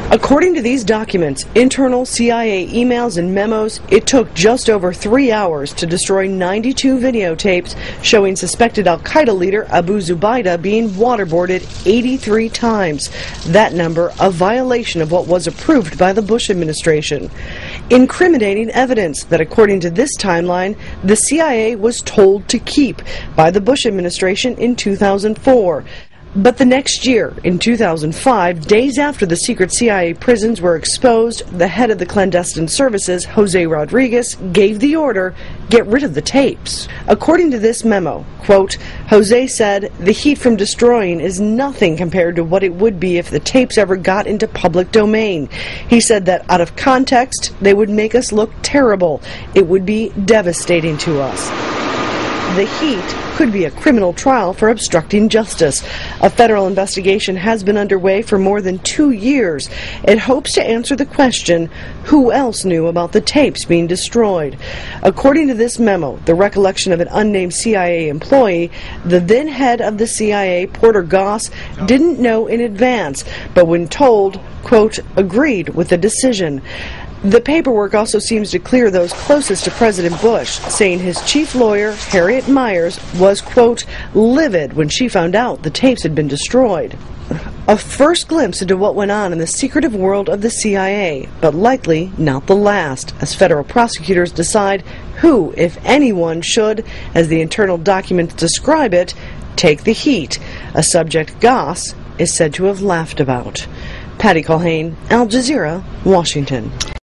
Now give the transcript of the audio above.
According to these documents, internal CIA emails and memos, it took just over 3 hours to destroy 92 videotapes showing suspected al-Qaeda leader Abu Zubaydah being waterboarded 83 times. That number a violation of what was approved by the Bush administration. Incriminating evidence that, according to this timeline, the CIA was told to keep by the Bush administration in 2004. But the next year, in 2005, days after the secret CIA prisons were exposed, the head of the clandestine services, Jose Rodriguez, gave the order, get rid of the tapes. According to this memo, quote, Jose said, the heat from destroying is nothing compared to what it would be if the tapes ever got into public domain. He said that out of context, they would make us look terrible. It would be devastating to us. The heat could be a criminal trial for obstructing justice. A federal investigation has been underway for more than 2 years. It hopes to answer the question, who else knew about the tapes being destroyed? According to this memo, the recollection of an unnamed CIA employee, the then head of the CIA, Porter Goss, didn't know in advance, but when told, quote, agreed with the decision. The paperwork also seems to clear those closest to President Bush, saying his chief lawyer, Harriet Miers, was, quote, livid when she found out the tapes had been destroyed. A first glimpse into what went on in the secretive world of the CIA, but likely not the last, as federal prosecutors decide who, if anyone, should, as the internal documents describe it, take the heat, a subject Goss is said to have laughed about. Patty Culhane, Al Jazeera, Washington.